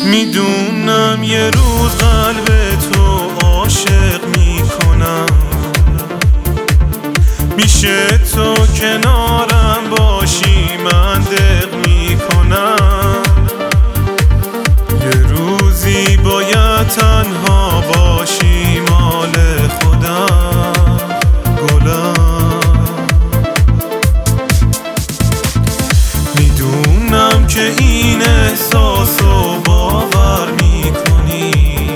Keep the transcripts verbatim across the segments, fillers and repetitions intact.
میدونم یه روز قلب تو عاشق میکنم، میشه تو کنارم باشی من دق میکنم. یه روزی باید تنها باشی مال خودم گلم. میدونم که این احساسو باور میکنی،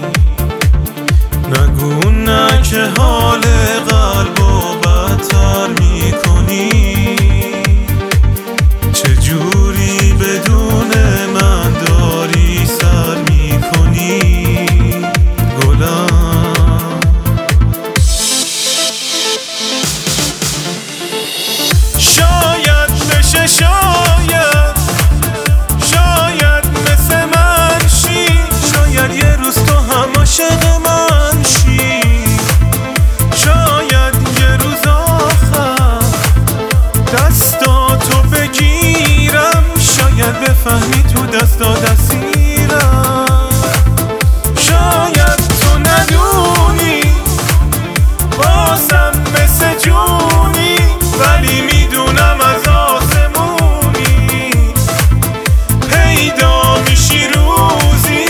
نگو نه که حال قلبو بدتر میکنی. چجوری بدون من داری سر میکنی گلم. شاید بشه شاید شاید مثل من شی، شاید یه روز تو هم عاشق من شی. شاید یه روز آخر دستاتو بگیرم، شاید بفهمی تو دستا دستیرم. شاید تو ندونی بازم مثل جونی، ولی میدونم از آسمونی پیدا میشی روزی.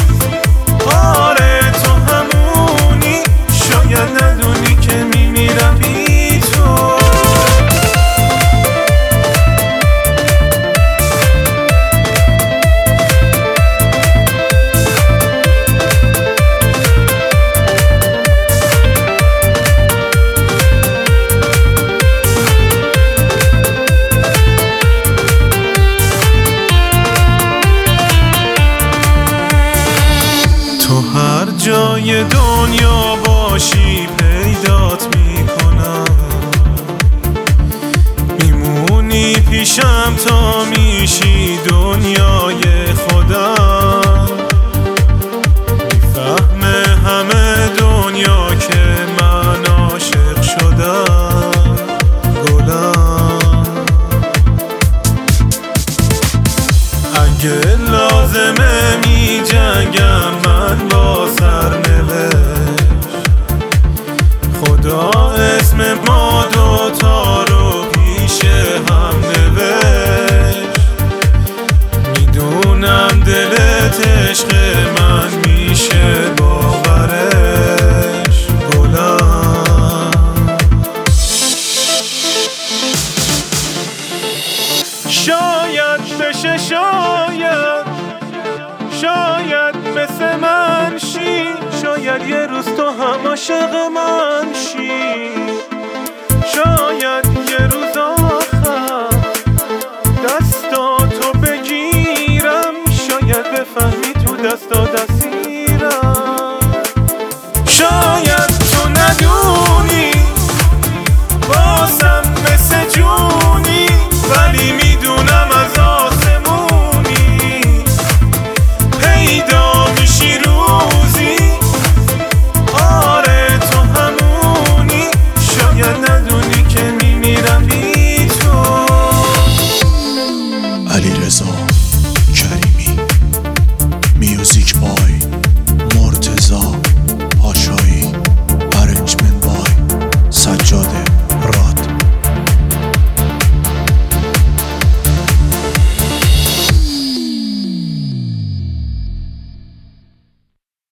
آره تو همونی، شاید ندونی که میمیرم بی تو. تو هر جای دنیا باشی پیدات میکنم، میمونی پیشم تا میشی دنیای خودم. میفهمه همه دنیا که من عاشق شدم گلم. اگه لازمه می جنگم من با سرنوشت، خدا اسم ما دوتا رو پیش هم نوشت. میدونم دلت عشق من میشه باورش گلم. شاید بشه شاید شاید مثل من شی، شاید یه روز تو هم عاشق من شی. شاید یه روز آخر دستاتو بگیرم، شاید بفهمی تو دستا دستیرم. شاید تو ندونی بازم مثل جونی، ولی میدونم از آسمونی پیدا میشی روزی. آره تو همونی، شاید ندونی که میمیرم بی تو. علیرضا کریمی.